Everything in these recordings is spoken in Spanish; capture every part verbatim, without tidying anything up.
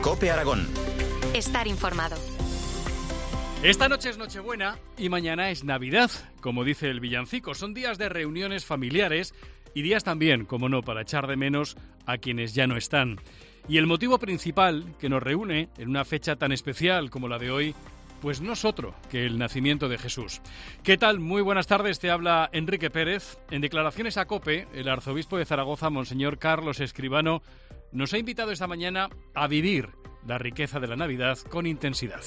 COPE Aragón. Estar informado. Esta noche es Nochebuena y mañana es Navidad, como dice el villancico. Son días de reuniones familiares y días también, como no, para echar de menos a quienes ya no están. Y el motivo principal que nos reúne en una fecha tan especial como la de hoy, pues no es otro que el nacimiento de Jesús. ¿Qué tal? Muy buenas tardes, te habla Enrique Pérez. En declaraciones a COPE, el arzobispo de Zaragoza, Monseñor Carlos Escribano, nos ha invitado esta mañana a vivir la riqueza de la Navidad con intensidad.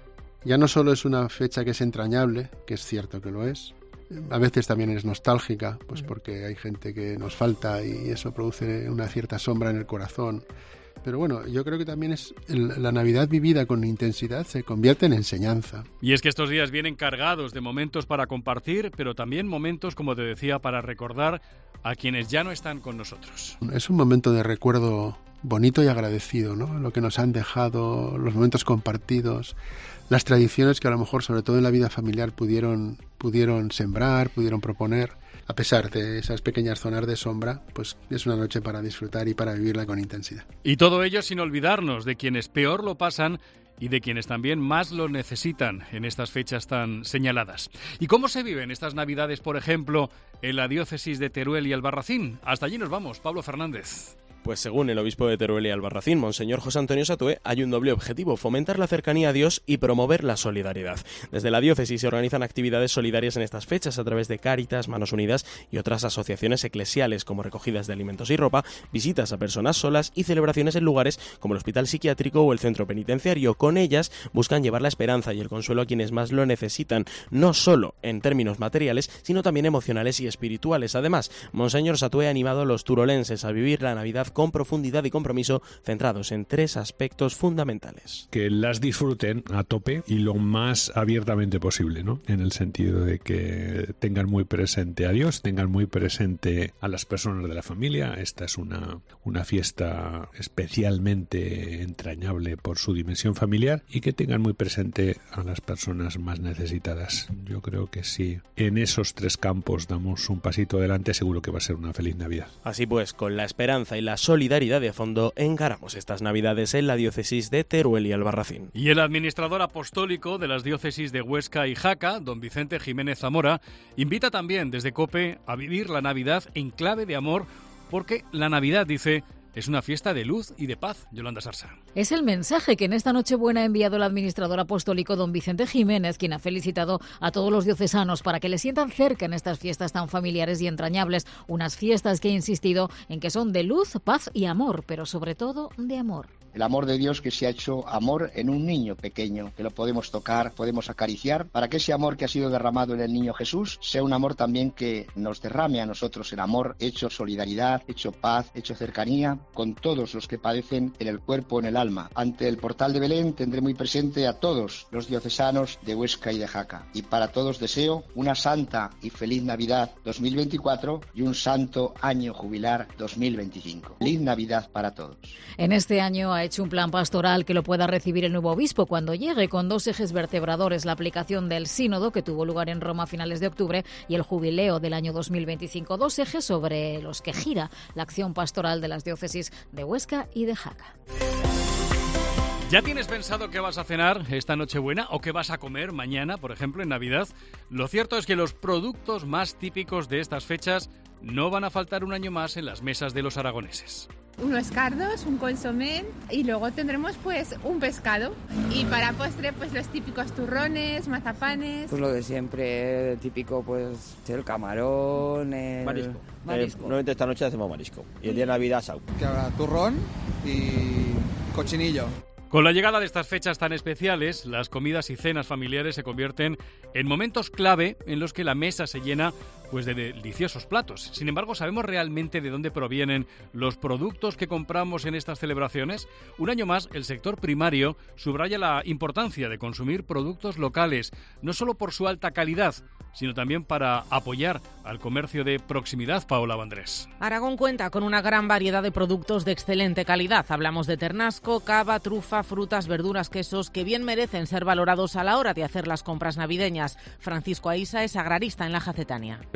Ya no solo es una fecha que es entrañable, que es cierto que lo es, a veces también es nostálgica, pues porque hay gente que nos falta y eso produce una cierta sombra en el corazón. Pero bueno, yo creo que también es el, la Navidad vivida con intensidad se convierte en enseñanza. Y es que estos días vienen cargados de momentos para compartir, pero también momentos, como te decía, para recordar a quienes ya no están con nosotros. Es un momento de recuerdo bonito y agradecido, ¿no? Lo que nos han dejado, los momentos compartidos, las tradiciones que a lo mejor, sobre todo en la vida familiar, pudieron, pudieron sembrar, pudieron proponer. A pesar de esas pequeñas zonas de sombra, pues es una noche para disfrutar y para vivirla con intensidad. Y todo ello sin olvidarnos de quienes peor lo pasan y de quienes también más lo necesitan en estas fechas tan señaladas. ¿Y cómo se viven estas Navidades, por ejemplo, en la diócesis de Teruel y Albarracín? Hasta allí nos vamos, Pablo Fernández. Pues según el obispo de Teruel y Albarracín, Monseñor José Antonio Satué, hay un doble objetivo: fomentar la cercanía a Dios y promover la solidaridad. Desde la diócesis se organizan actividades solidarias en estas fechas a través de Cáritas, Manos Unidas y otras asociaciones eclesiales, como recogidas de alimentos y ropa, visitas a personas solas y celebraciones en lugares como el hospital psiquiátrico o el centro penitenciario. Con ellas buscan llevar la esperanza y el consuelo a quienes más lo necesitan, no solo en términos materiales, sino también emocionales y espirituales. Además, Monseñor Satué ha animado a los turolenses a vivir la Navidad con profundidad y compromiso, centrados en tres aspectos fundamentales. Que las disfruten a tope y lo más abiertamente posible, ¿no? En el sentido de que tengan muy presente a Dios, tengan muy presente a las personas de la familia. Esta es una, una fiesta especialmente entrañable por su dimensión familiar, y que tengan muy presente a las personas más necesitadas. Yo creo que si en esos tres campos damos un pasito adelante, seguro que va a ser una feliz Navidad. Así pues, con la esperanza y la solidaridad de fondo, encaramos estas Navidades en la diócesis de Teruel y Albarracín. Y el administrador apostólico de las diócesis de Huesca y Jaca, don Vicente Jiménez Zamora, invita también desde COPE a vivir la Navidad en clave de amor, porque la Navidad, dice, es una fiesta de luz y de paz. Yolanda Sarsa. Es el mensaje que en esta Nochebuena ha enviado el administrador apostólico don Vicente Jiménez, quien ha felicitado a todos los diocesanos para que le sientan cerca en estas fiestas tan familiares y entrañables. Unas fiestas que ha insistido en que son de luz, paz y amor, pero sobre todo de amor. El amor de Dios que se ha hecho amor en un niño pequeño, que lo podemos tocar, podemos acariciar, para que ese amor que ha sido derramado en el niño Jesús sea un amor también que nos derrame a nosotros el amor hecho solidaridad, hecho paz, hecho cercanía con todos los que padecen en el cuerpo, en el alma. Ante el portal de Belén tendré muy presente a todos los diocesanos de Huesca y de Jaca. Y para todos deseo una santa y feliz Navidad dos mil veinticuatro y un santo año jubilar dos mil veinticinco. Feliz Navidad para todos. En este año ha hecho un plan pastoral que lo pueda recibir el nuevo obispo cuando llegue, con dos ejes vertebradores: la aplicación del sínodo que tuvo lugar en Roma a finales de octubre y el jubileo del año dos mil veinticinco. Dos ejes sobre los que gira la acción pastoral de las diócesis de Huesca y de Jaca. ¿Ya tienes pensado qué vas a cenar esta Nochebuena o qué vas a comer mañana, por ejemplo, en Navidad? Lo cierto es que los productos más típicos de estas fechas no van a faltar un año más en las mesas de los aragoneses. Unos cardos, un consomé y luego tendremos pues un pescado. Y para postre pues los típicos turrones, mazapanes. Pues lo de siempre, típico pues el camarón, el... Marisco. marisco. Eh, normalmente esta noche hacemos marisco y el día de Navidad asado. Que habrá turrón y cochinillo. Con la llegada de estas fechas tan especiales, las comidas y cenas familiares se convierten en momentos clave en los que la mesa se llena pues de deliciosos platos. Sin embargo, ¿sabemos realmente de dónde provienen los productos que compramos en estas celebraciones? Un año más, el sector primario subraya la importancia de consumir productos locales, no solo por su alta calidad, sino también para apoyar al comercio de proximidad. Paola Vandrés. Aragón cuenta con una gran variedad de productos de excelente calidad. Hablamos de ternasco, cava, trufa, frutas, verduras, quesos, que bien merecen ser valorados a la hora de hacer las compras navideñas. Francisco Aisa es agrarista en la Jacetania.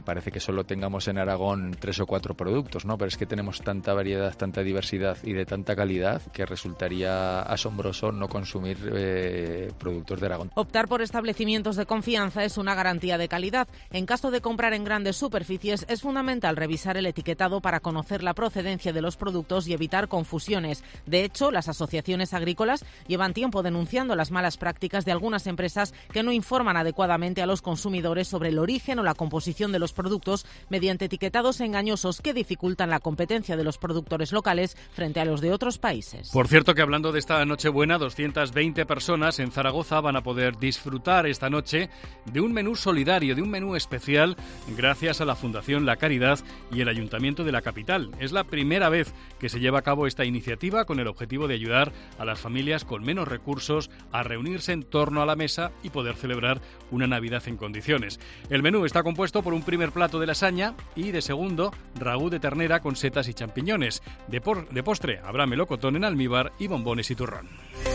parece que solo tengamos en Aragón tres o cuatro productos, ¿no? Pero es que tenemos tanta variedad, tanta diversidad y de tanta calidad que resultaría asombroso no consumir eh, productos de Aragón. Optar por establecimientos de confianza es una garantía de calidad. En caso de comprar en grandes superficies, es fundamental revisar el etiquetado para conocer la procedencia de los productos y evitar confusiones. De hecho, las asociaciones agrícolas llevan tiempo denunciando las malas prácticas de algunas empresas que no informan adecuadamente a los consumidores sobre el origen o la composición de los productos mediante etiquetados engañosos que dificultan la competencia de los productores locales frente a los de otros países. Por cierto, que hablando de esta Nochebuena, doscientas veinte personas en Zaragoza van a poder disfrutar esta noche de un menú solidario, de un menú especial, gracias a la Fundación La Caridad y el Ayuntamiento de la capital. Es la primera vez que se lleva a cabo esta iniciativa con el objetivo de ayudar a las familias con menos recursos a reunirse en torno a la mesa y poder celebrar una Navidad en condiciones. El menú está compuesto por un primer plato de lasaña y, de segundo, ragú de ternera con setas y champiñones. De, por, de postre habrá melocotón en almíbar y bombones y turrón.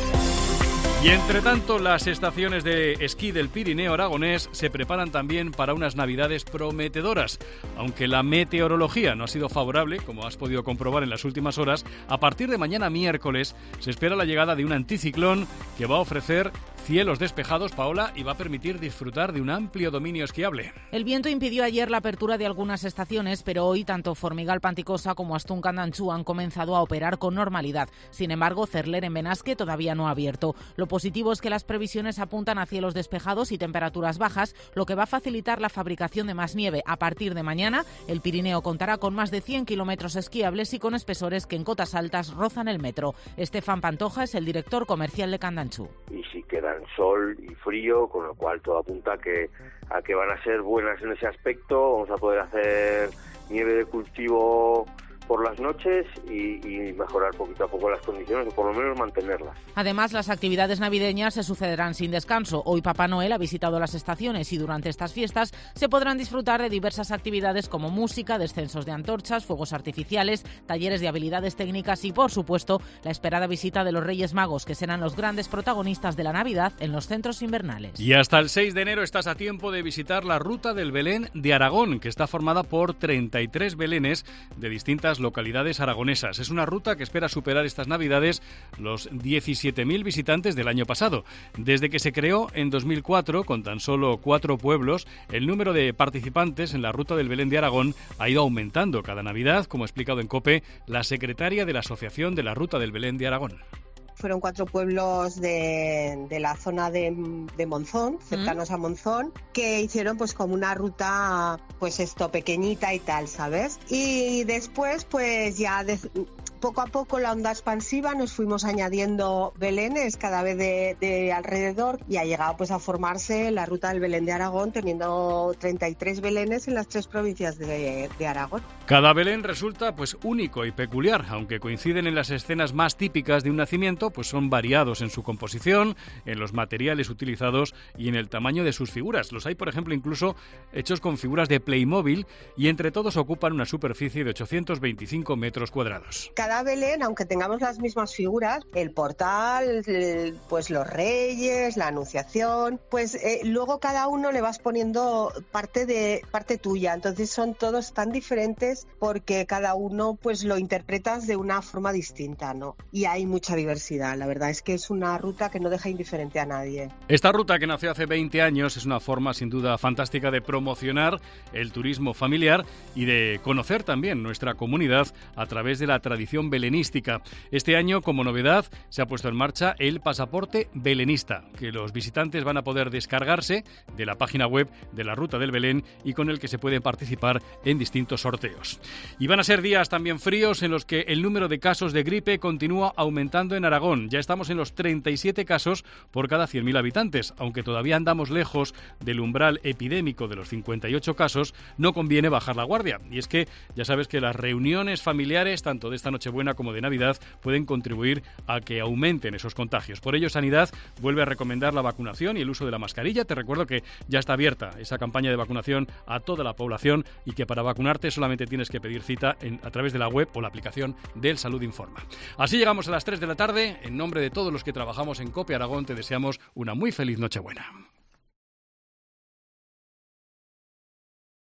Y entre tanto, las estaciones de esquí del Pirineo aragonés se preparan también para unas Navidades prometedoras. Aunque la meteorología no ha sido favorable, como has podido comprobar en las últimas horas, a partir de mañana miércoles se espera la llegada de un anticiclón que va a ofrecer cielos despejados, Paola, y va a permitir disfrutar de un amplio dominio esquiable. El viento impidió ayer la apertura de algunas estaciones, pero hoy tanto Formigal Panticosa como Astún Candanchú han comenzado a operar con normalidad. Sin embargo, Cerler en Benasque todavía no ha abierto. Lo positivo es que las previsiones apuntan a cielos despejados y temperaturas bajas, lo que va a facilitar la fabricación de más nieve. A partir de mañana, el Pirineo contará con más de cien kilómetros esquiables y con espesores que en cotas altas rozan el metro. Estefan Pantoja es el director comercial de Candanchú. Y sí quedan sol y frío, con lo cual todo apunta a que, a que van a ser buenas en ese aspecto. Vamos a poder hacer nieve de cultivo por las noches y, y mejorar poquito a poco las condiciones, o por lo menos mantenerlas. Además, las actividades navideñas se sucederán sin descanso. Hoy Papá Noel ha visitado las estaciones y durante estas fiestas se podrán disfrutar de diversas actividades como música, descensos de antorchas, fuegos artificiales, talleres de habilidades técnicas y, por supuesto, la esperada visita de los Reyes Magos, que serán los grandes protagonistas de la Navidad en los centros invernales. Y hasta el seis de enero estás a tiempo de visitar la Ruta del Belén de Aragón, que está formada por treinta y tres belenes de distintas localidades aragonesas. Es una ruta que espera superar estas Navidades los diecisiete mil visitantes del año pasado. Desde que se creó en dos mil cuatro, con tan solo cuatro pueblos, el número de participantes en la Ruta del Belén de Aragón ha ido aumentando cada Navidad, como ha explicado en COPE la secretaria de la Asociación de la Ruta del Belén de Aragón. Fueron cuatro pueblos de, de la zona de, de Monzón, cercanos mm. a Monzón, que hicieron pues como una ruta, pues esto, pequeñita y tal, ¿sabes? Y después pues ya de, poco a poco la onda expansiva nos fuimos añadiendo belenes cada vez de, de alrededor y ha llegado pues a formarse la Ruta del Belén de Aragón, teniendo treinta y tres belenes en las tres provincias de, de Aragón. Cada belén resulta pues único y peculiar, aunque coinciden en las escenas más típicas de un nacimiento, pues son variados en su composición, en los materiales utilizados y en el tamaño de sus figuras. Los hay, por ejemplo, incluso hechos con figuras de Playmobil y entre todos ocupan una superficie de ochocientos veinticinco metros cuadrados. Cada belén, aunque tengamos las mismas figuras, el portal, el, pues los reyes, la anunciación, pues eh, luego cada uno le vas poniendo parte de parte tuya. Entonces son todos tan diferentes porque cada uno pues lo interpretas de una forma distinta, ¿no? Y hay mucha diversidad. La verdad es que es una ruta que no deja indiferente a nadie. Esta ruta, que nació hace veinte años, es una forma sin duda fantástica de promocionar el turismo familiar y de conocer también nuestra comunidad a través de la tradición belenística. Este año, como novedad, se ha puesto en marcha el pasaporte belenista, que los visitantes van a poder descargarse de la página web de la Ruta del Belén y con el que se pueden participar en distintos sorteos. Y van a ser días también fríos en los que el número de casos de gripe continúa aumentando en Aragón. Ya estamos en los treinta y siete casos por cada cien mil habitantes. Aunque todavía andamos lejos del umbral epidémico de los cincuenta y ocho casos, no conviene bajar la guardia. Y es que ya sabes que las reuniones familiares, tanto de esta Nochebuena como de Navidad, pueden contribuir a que aumenten esos contagios. Por ello, Sanidad vuelve a recomendar la vacunación y el uso de la mascarilla. Te recuerdo que ya está abierta esa campaña de vacunación a toda la población y que para vacunarte solamente tienes que pedir cita en, a través de la web o la aplicación del Salud Informa. Así llegamos a las tres de la tarde. En nombre de todos los que trabajamos en COPE Aragón, te deseamos una muy feliz Nochebuena.